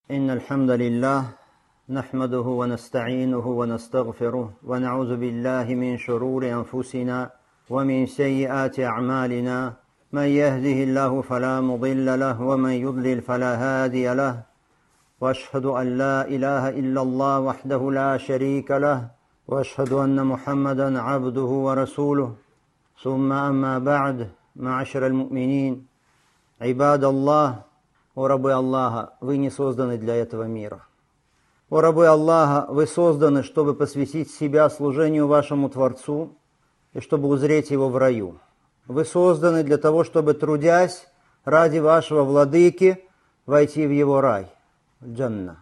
إن الحمد لله نحمده ونستعينه ونستغفره ونعوذ بالله من شرور أنفسنا ومن سيئات أعمالنا من يهده الله فلا مضل له ومن يضلل فلا هادي له وأشهد أن لا إله إلا الله وحده لا شريك له وأشهد أن محمدا عبده ورسوله ثم أما بعد معاشر المؤمنين عباد الله. О рабы Аллаха, вы не созданы для этого мира. О рабы Аллаха, вы созданы, чтобы посвятить себя служению вашему Творцу и чтобы узреть Его в раю. Вы созданы для того, чтобы, трудясь ради вашего Владыки, войти в Его рай, джанна.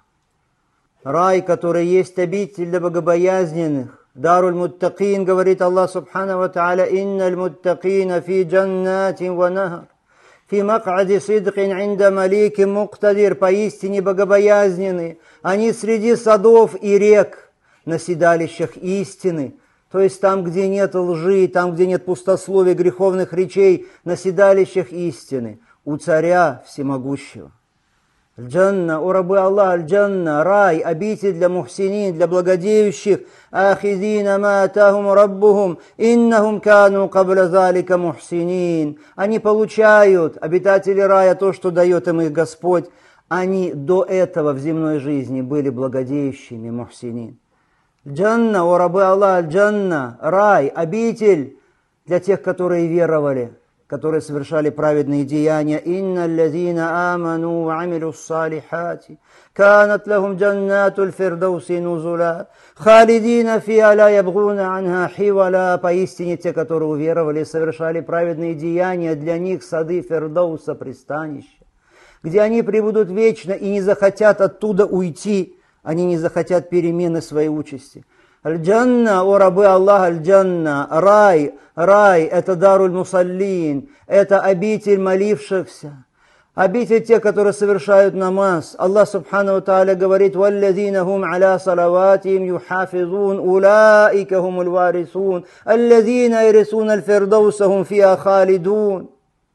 Рай, который есть обитель для богобоязненных. Даруль муттакин, говорит Аллах субхану ва тааля, инналь муттакина фи джаннатин ва нахар. Фи мак'ади сидкин инда маликин муктадир, поистине богобоязненные. Они среди садов и рек, на седалищах истины. То есть там, где нет лжи, там, где нет пустословия, греховных речей, на седалищах истины. У царя всемогущего. Джанна, о рабы Аллаха, джанна, рай, обитель для мухсинин, для благодеющих. Ахидина ма атахум раббухум, иннахум кану кабля залика мухсинин. Они получают, обитатели рая, то, что дает им их Господь. Они до этого в земной жизни были благодеющими мухсинин. Джанна, о рабы Аллаха, джанна, рай, обитель для тех, которые веровали, которые совершали праведные деяния. «Инна аллазина аману ва амилу ссалихати, канат лахум джаннатуль фирдауси нузула, халидина фиа ла ябгуна анха хивала». Поистине те, которые уверовали и совершали праведные деяния, для них сады фирдауса, пристанища, где они пребудут вечно и не захотят оттуда уйти, они не захотят перемены своей участи. Аль-Джанна, о рабы Аллаха, Аль-Джанна, рай, это даруль мусаллин, это обитель молившихся, обитель тех, которые совершают намаз. Аллах субхану ва тааля говорит, «Валлазина хум аля салаватихим юхафизун, улаика хумуль варисун, аллазина ярисун аль-фирдауса хум фиа халидун».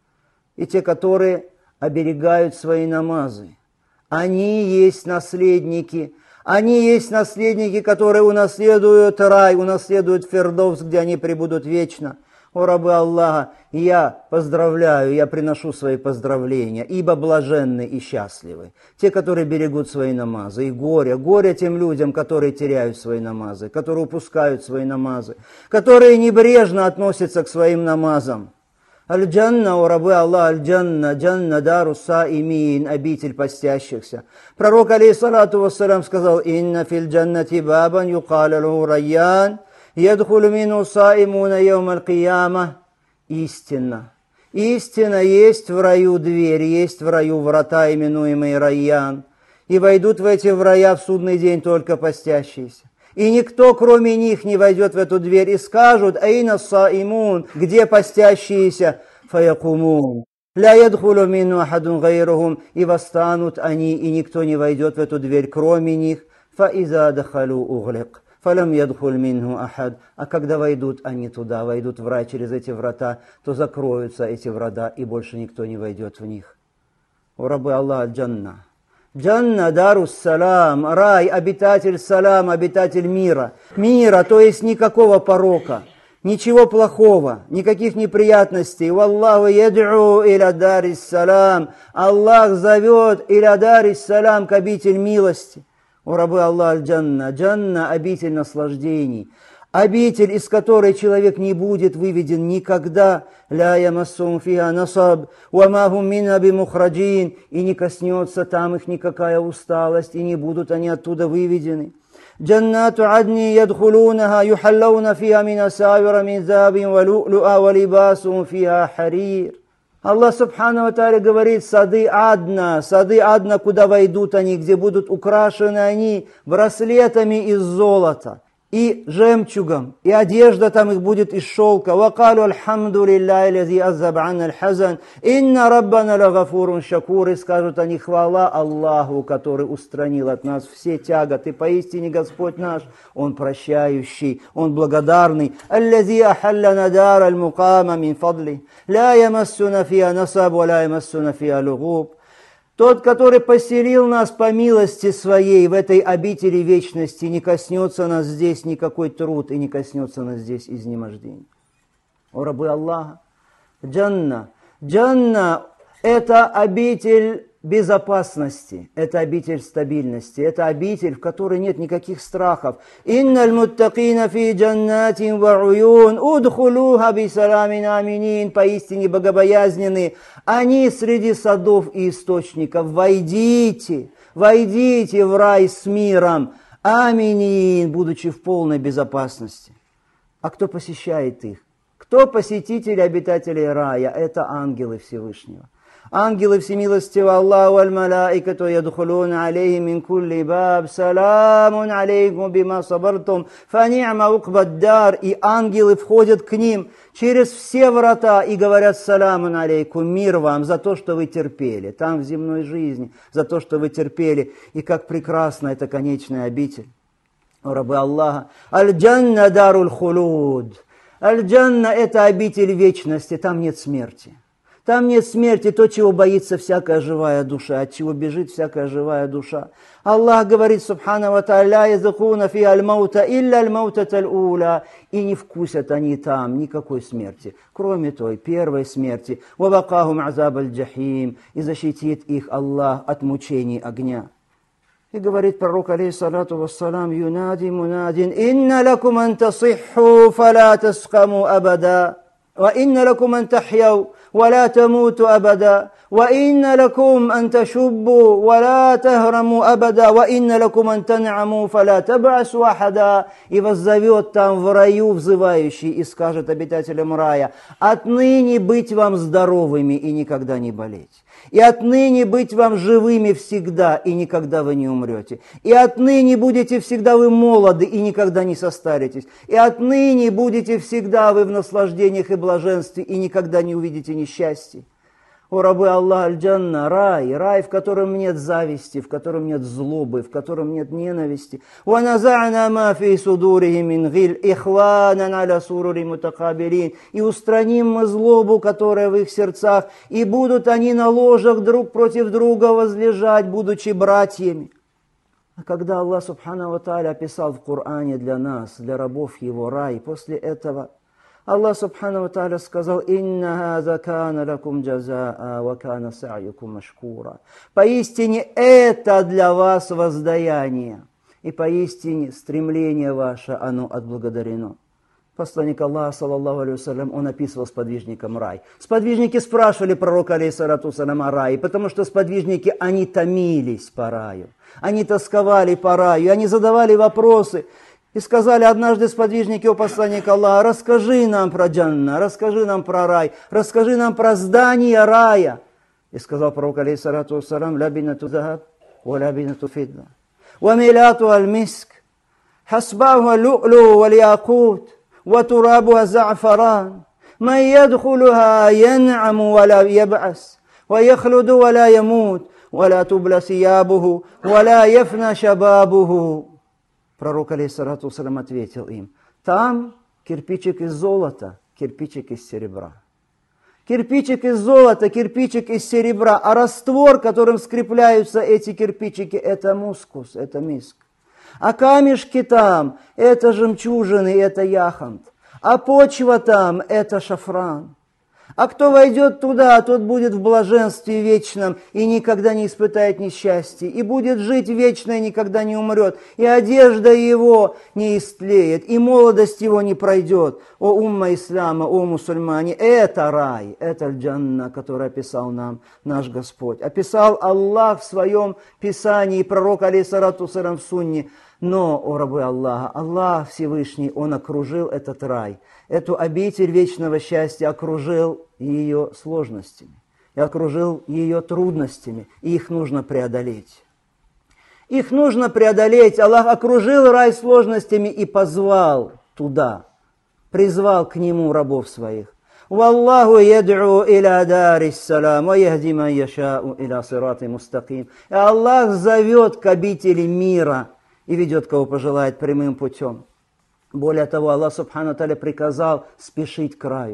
И те, которые оберегают свои намазы, они есть наследники. Они есть наследники, которые унаследуют рай, унаследуют фирдовс, где они пребудут вечно. О рабы Аллаха, я поздравляю, я приношу свои поздравления, ибо блаженны и счастливы те, которые берегут свои намазы. И горе тем людям, которые теряют свои намазы, которые упускают свои намазы, которые небрежно относятся к своим намазам. Аль-Джанна, о рабы Аллах, Аль-Джанна, Джанна дару саимин, обитель постящихся. Пророк, алейхиссалату вассалям, сказал, «Инна фил джаннати бабан юкаля лаху райян, ядхулу мину саимуна йом аль-кияма». Истина. Истина, есть в раю дверь, есть в раю врата, именуемые райян. И войдут в эти врая в судный день только постящиеся. И никто, кроме них, не войдет в эту дверь. И скажут, «Айна саимун», где постящиеся, «Фаякумун». «Ля ядхулу мину ахадун гайрухум», и восстанут они, и никто не войдет в эту дверь, кроме них. «Фаиза дахалу углик, фалам ядхуль минху ахад». А когда войдут они туда, войдут в рай через эти врата, то закроются эти врата, и больше никто не войдет в них. О рабы Аллаха, джанна. Джанна дарус салам, рай, обитатель салам, обитатель мира. Мира, то есть никакого порока, ничего плохого, никаких неприятностей. Валлаху яд'у иля дарис салам. Аллах зовет иля дарис салам, к обитель милости. О рабы Аллах, джанна, джанна, обитель наслаждений. Обитель, из которой человек не будет выведен никогда. «Ля ямассум фиха насаб, ва ма хум минха бимухраджин», и не коснется там их никакая усталость, и не будут они оттуда выведены. «Джаннату адни ядхулунаха, юхаллауна фиха мин асавира мин забин ва лю'лу'a ва либасум фиха харир». Аллах субхану ва тааля говорит, сады адна, куда войдут они, где будут украшены они браслетами из золота и жемчугом, и одежда там их будет из шелка. «Вакалу альхамду лилляхи лази аззаб анна аль-хазан, инна раббана лагафурун шакур». И скажут они, хвала Аллаху, который устранил от нас все тяготы. Поистине Господь наш, Он прощающий, Он благодарный. «Аллази ахаллана дар аль-мукама мин фадли, ла ямассуна фиа насаб, ва ла ямассуна фиа лугуб». Тот, который поселил нас по милости своей в этой обители вечности, не коснется нас здесь никакой труд и не коснется нас здесь изнемождение. О рабы Аллаха, джанна. Джанна – это обитель безопасности, это обитель стабильности, это обитель, в которой нет никаких страхов. «Инналь муттакина фи джаннатин ва уюн, удхулуха бисаламин аминин». Поистине богобоязненные, они среди садов и источников. Войдите в рай с миром, аминин, будучи в полной безопасности. А кто посещает их? Кто посетители обитателей рая? Это ангелы Всевышнего. Ангелы всемилостивого Аллаху аль-малаикату ядхулуна алейхи мин кулли баб, саламун алейкум бима сабартум, фани'ма укбаддар. И ангелы входят к ним через все врата и говорят: саламун алейкум, мир вам за то, что вы терпели, там в земной жизни, за то, что вы терпели. И как прекрасна эта конечная обитель. О рабы Аллаха, аль-джанна даруль хулуд. Аль-джанна – это обитель вечности, там нет смерти. Там нет смерти, то, чего боится всякая живая душа, от чего бежит всякая живая душа. Аллах говорит, субхана ва тааля, язакуна фи аль-маута илля аль-маутат аль-уля. И не вкусят они там никакой смерти, кроме той первой смерти. Ва бакахум азаб аль-джахим. И защитит их Аллах от мучений огня. И говорит пророк, алейхиссалату вассалам, юнади мунадин, инна лакум ан тасихху, фала таскаму абада, ва инна лакум ан тахьяу, ولا تموتوا أبدا وإن لكم أن تشبوا ولا تهرموا أبدا وإن لكم أن تنعموا فلا تبعثوا أحدا. И воззовет там в раю взывающий и скажет обитателям рая: отныне быть вам здоровыми и никогда не болеть. И отныне быть вам живыми всегда, и никогда вы не умрете. И отныне будете всегда вы молоды, и никогда не состаритесь. И отныне будете всегда вы в наслаждениях и блаженстве, и никогда не увидите несчастья. О рабы Аллаха, аль-джанна, рай, в котором нет зависти, в котором нет злобы, в котором нет ненависти. وَنَزَعْنَا مَا فِي صُدُورِهِمْ مِنْ غِلٍّ إِخْوَانًا عَلَى سُرُرٍ مُتَقَابِلِينَ. И устраним мы злобу, которая в их сердцах, и будут они на ложах друг против друга возлежать, будучи братьями. А когда Аллах субхану ва тааля описал в Коране для нас, для рабов его рай, после этого Аллах субхану ва тааля сказал: «Инна хаза кана лакум джазаа ва кана са'юкум машкура». Поистине это для вас воздаяние, и поистине стремление ваше, оно отблагодарено. Посланник Аллаха, саллаллаху алейхи вассалям, он описывал сподвижникам рай. Сподвижники спрашивали пророка, алейхиссалату вассалям, о рае, потому что сподвижники, они томились по раю, они тосковали по раю, они задавали вопросы. И сказали однажды сподвижники у посланника Аллаха: расскажи нам про джанна, расскажи нам про рай, расскажи нам про здание рая. И сказал пророк, алейхиссалату вассалям: лябинату захаб, ва лябинату фидда, ва милату аль-миск, хасбаху лу'лу вал якут, ва турабуха за'фаран, ман ядхулуха ян'аму ва ла яб'ас, ва яхлуду ва ла ямут, ва ла тубла сиябуху, ва ла яфна шабабуху. Пророк, алейхиссалату вассалям, ответил им: там кирпичик из золота, кирпичик из серебра. Кирпичик из золота, кирпичик из серебра. А раствор, которым скрепляются эти кирпичики, это мускус, это миск. А камешки там, это жемчужины, это яхонт. А почва там, это шафран. А кто войдет туда, тот будет в блаженстве вечном и никогда не испытает несчастья, и будет жить вечно и никогда не умрет, и одежда его не истлеет, и молодость его не пройдет. О умма ислама, о мусульмане, это рай, это аль-джанна, который описал нам наш Господь. Описал Аллах в своем Писании, пророк, алейхиссалату вассалям, в сунне. Но, о рабы Аллаха, Аллах Всевышний, Он окружил этот рай, эту обитель вечного счастья, окружил ее сложностями, и окружил ее трудностями, и их нужно преодолеть. Их нужно преодолеть. Аллах окружил рай сложностями и позвал туда, призвал к нему рабов своих. «Валлаху яд'у иля дариссалам, ва яхди ман яшау иля сирати мустаким». И Аллах зовет к обители мира и ведет, кого пожелает, прямым путем. Более того, Аллах субхану тааля приказал спешить к раю.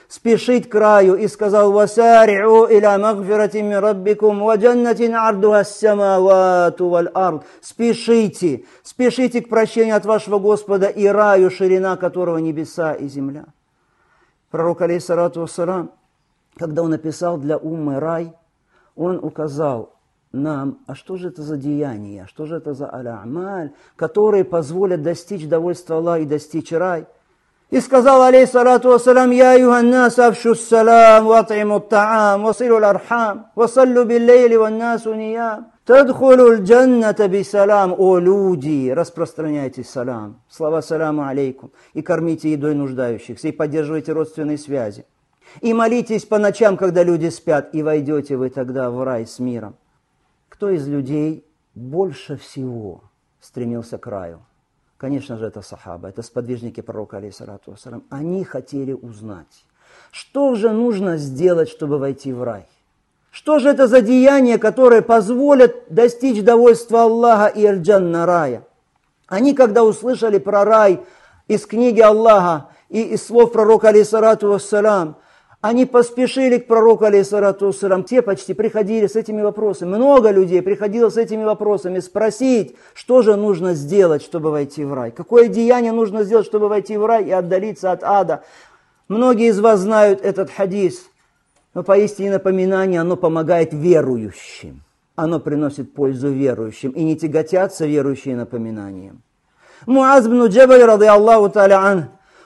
спешить к раю, и сказал: «Васари'у иля магфирати мин раббикум ва джаннатин ардуха ас-самавату валь ард». Спешите, спешите к прощению от вашего Господа и раю, ширина которого небеса и земля. Пророк, алейхиссалату вассалам, когда он написал для уммы рай, он указал нам, а что же это за деяния, что же это за аль-амаль, которые позволят достичь довольства Аллаха и достичь рай. И сказал, алейхиссалату вассалам: «Я юханнас афшу салам, ва ат'иму та'ам, ва силу архам, ва саллу биллейли ван насу ниям, тадхулу джанната бисалам». О люди, распространяйте салам, слова саламу алейкум, и кормите едой нуждающихся, и поддерживайте родственные связи. И молитесь по ночам, когда люди спят, и войдете вы тогда в рай с миром. Кто из людей больше всего стремился к раю? Конечно же, это сахаба, это сподвижники пророка, алейхиссалату вассалам. Они хотели узнать, что же нужно сделать, чтобы войти в рай. Что же это за деяния, которые позволят достичь довольства Аллаха и аль-джанна, рая? Они, когда услышали про рай из книги Аллаха и из слов пророка, алейхиссалату вассалам, они поспешили к пророку, алейхиссалату вассалам. Те почти приходили с этими вопросами. Много людей приходило с этими вопросами спросить, что же нужно сделать, чтобы войти в рай. Какое деяние нужно сделать, чтобы войти в рай и отдалиться от ада. Многие из вас знают этот хадис. Но поистине напоминание, оно помогает верующим. Оно приносит пользу верующим. И не тяготятся верующие напоминанием. Муаз бн Джабаль, ради Аллаху та'аля ан,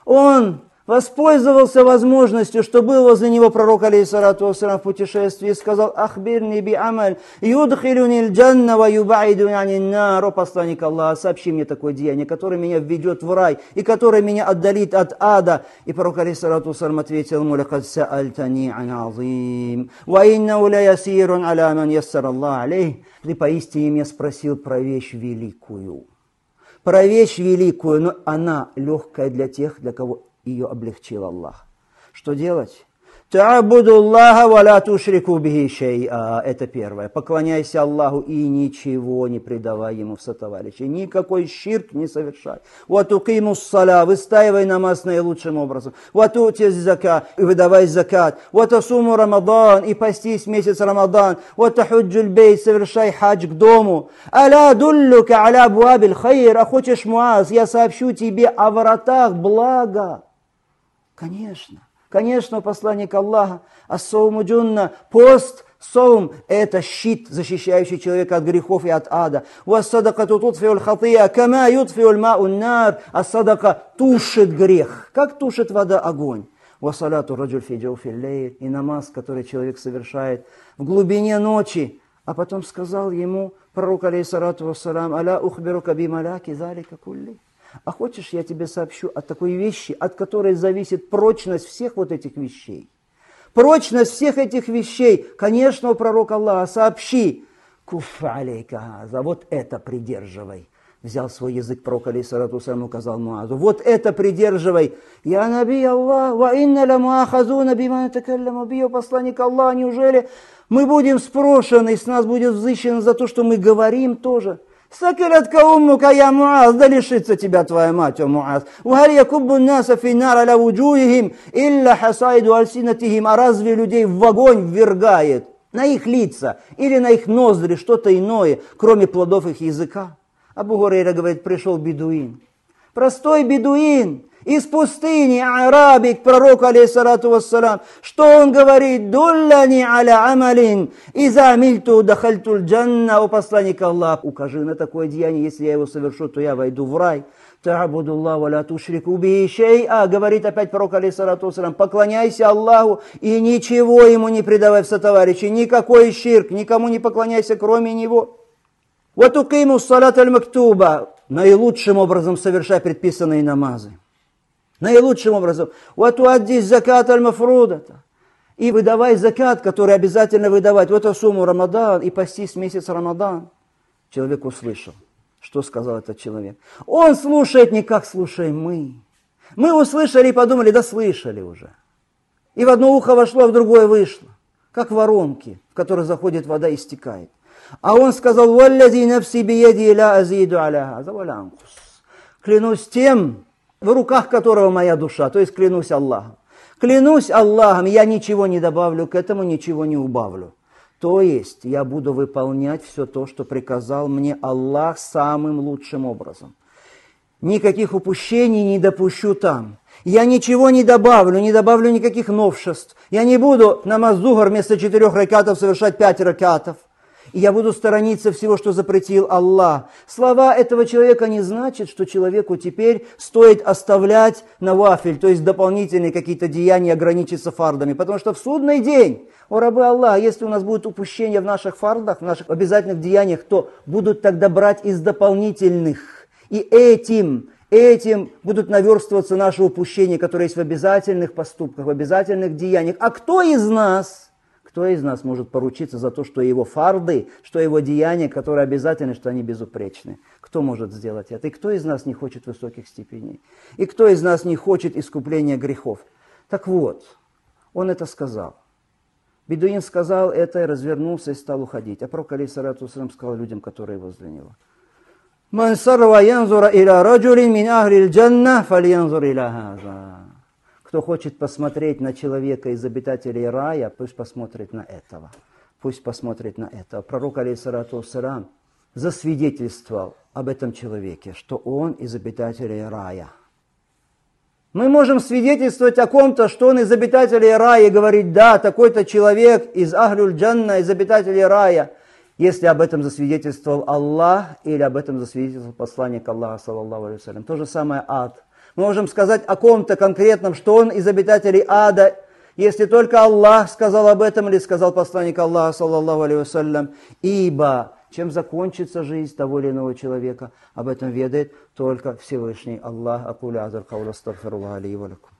он воспользовался возможностью, что был возле него пророк, алейхиссалату вассалам, в путешествии, и сказал: «Ахбирни би амаль, юдхилюни аль-джанна ва юбаидуни анин нар». О посланник Аллаха, сообщи мне такое деяние, которое меня введет в рай и которое меня отдалит от ада. И пророк, алейхиссалату вассалам, ответил ему: «Лакад саальтани ан азим, ва иннаху ла ясирун аля ман яссар Аллах алейх». Ты поистине меня спросил про вещь великую. Про вещь великую, но она легкая для тех, для кого ее облегчил Аллах. Что делать? «Та'абуду Аллаха ва ла тушрику бихи шай'a». Это первое. Поклоняйся Аллаху и ничего не предавай Ему в сотоварищи. Никакой ширк не совершай. «Ва туқиму ссаля». Выстаивай намаз наилучшим образом. «Ва ту'ти зака». И выдавай закат. «Ва тасуму Рамадан». И постись месяц Рамадан. «Ва тахуджуль бейт». Совершай хадж к дому. «Аля дуллюка аля абуабиль хайр». А хочешь, Муаз, я сообщу тебе о воротах блага? Конечно. Конечно, посланник Аллаха, ас-сауму джунна, пост, саум – это щит, защищающий человека от грехов и от ада. Ва-садакату тутфиуль хатия, кама ютфиуль маун нар, а садака тушит грех, как тушит вода огонь. Ва-салату раджуль фи джауфил лейль, и намаз, который человек совершает в глубине ночи. А потом сказал ему пророк, алейхиссалату вассалам: «Аля ухбирука би маляки залика кулли». А хочешь, я тебе сообщу о такой вещи, от которой зависит прочность всех вот этих вещей? Прочность всех этих вещей, конечно, у пророка Аллаха, сообщи. Куффа алейка газа, вот это придерживай. Взял свой язык пророк, алейхиссалату вассалам, указал Муазу. Вот это придерживай. Я наби Аллах, ва инна ла муахазуна бима натакалламу би. Посланник Аллаха, неужели мы будем спрошены, с нас будет взыщено за то, что мы говорим тоже? «Сакилатка уммука, я Муаз», да лишится тебя твоя мать, о Муаз. «Ухаль якуббу наса фи нар аля вуджухихим, илля хасайду альсинатихим». А разве людей в огонь ввергает на их лица или на их ноздри что-то иное, кроме плодов их языка? Абу Гурейра говорит, пришел бедуин, простой бедуин, из пустыни, арабик, пророку, алейхиссалату вассалам. Что он говорит? «Дуллани аля амалин, иза амильту дахальтуль джанна». О посланник Аллаха, укажи на такое деяние, если я его совершу, то я войду в рай. «Та'абуду Аллах ва ла тушрику бихи шай'a». Говорит опять пророк, алейхиссалату вассалам, поклоняйся Аллаху и ничего ему не предавай в сотоварищи, никакой ширк, никому не поклоняйся, кроме него. «Ва туқиму ссалат аль-мактуба». Наилучшим образом совершай предписанные намазы. Наилучшим образом. «Ватуадди закат аль-мафрудата». И выдавай закат, который обязательно выдавать. «Вата суму Рамадан». И постись месяц Рамадан. Человек услышал. Что сказал этот человек? Он слушает не как слушаем мы. Мы услышали и подумали, да слышали уже. И в одно ухо вошло, а в другое вышло. Как воронки, в которые заходит вода и стекает. А он сказал: «Валлади нафси бияди ла азиду аля хаза ва ла анкус». Клянусь тем, в руках которого моя душа, то есть клянусь Аллахом. Клянусь Аллахом, я ничего не добавлю к этому, ничего не убавлю. То есть я буду выполнять все то, что приказал мне Аллах самым лучшим образом. Никаких упущений не допущу там. Я ничего не добавлю никаких новшеств. Я не буду намаз зухр вместо 4 ракатов совершать 5 ракатов. И я буду сторониться всего, что запретил Аллах. Слова этого человека не значат, что человеку теперь стоит оставлять навафиль, то есть дополнительные какие-то деяния, ограничиться фардами. Потому что в судный день, о рабы Аллаха, если у нас будет упущение в наших фардах, в наших обязательных деяниях, то будут тогда брать из дополнительных. И этим будут наверстываться наши упущения, которые есть в обязательных поступках, в обязательных деяниях. А кто из нас может поручиться за то, что его фарды, что его деяния, которые обязательны, что они безупречны? Кто может сделать это? И кто из нас не хочет высоких степеней? И кто из нас не хочет искупления грехов? Так вот, он это сказал. Бедуин сказал это и развернулся и стал уходить. А пророк, алейхиссалату вассалям, сказал людям, которые возле него: «Ман сарва янзура иля раджулин мин ахлил джанна, фальянзур иля хаза». Кто хочет посмотреть на человека из обитателей рая, пусть посмотрит на этого. Пусть посмотрит на этого. Пророк, алейхиссалату вассалям, засвидетельствовал об этом человеке, что он из обитателей рая. Мы можем свидетельствовать о ком-то, что он из обитателей рая, и говорить: да, такой-то человек из ахлюль джанна, из обитателей рая, если об этом засвидетельствовал Аллах или об этом засвидетельствовал посланник Аллаха, саллаллаху алейхи вассалям. То же самое ад. Мы можем сказать о ком-то конкретном, что он из обитателей ада, если только Аллах сказал об этом или сказал посланник Аллаха, саллаллаху алейхи вассалям. Ибо чем закончится жизнь того или иного человека, об этом ведает только Всевышний Аллах. Акуля азар каула астагфируллаха ли ва лакум.